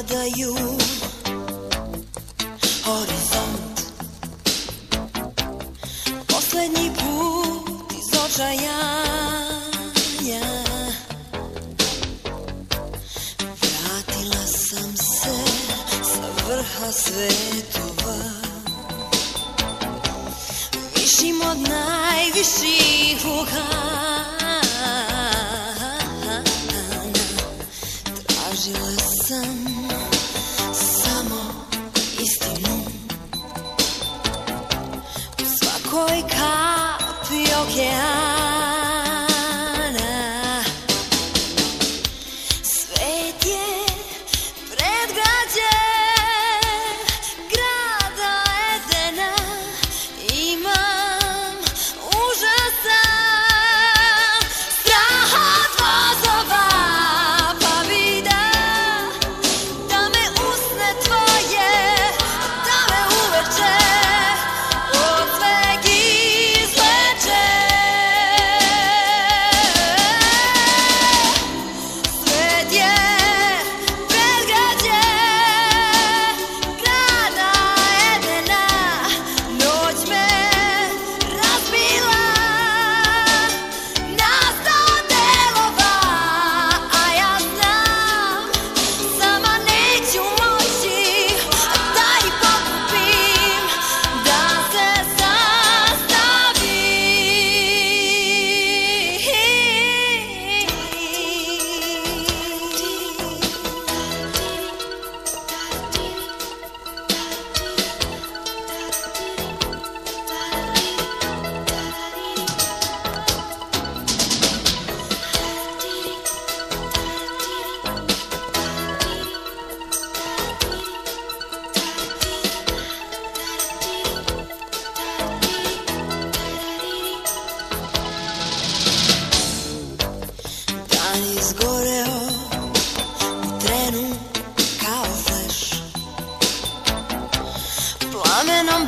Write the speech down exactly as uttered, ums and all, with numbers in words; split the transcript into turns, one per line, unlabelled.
gledaju horizont. Poslednji put iz očajanja vratila sam se sa vrha svetova, višim od najviših vulkana. Tražila sam samo istinu u svakoj kapi okeana. Svet je predgrađe grada Edena, imam užasan strah od vozova, pa bi da da me usne tvoje, da me uveče od sveg izleče. Svet je predgrađe grada Edena, noć me razbila na sto delova, a ja znam sama neću moći da ih pokupim, da se dan izgoreo u trenu kao fleš, plamenom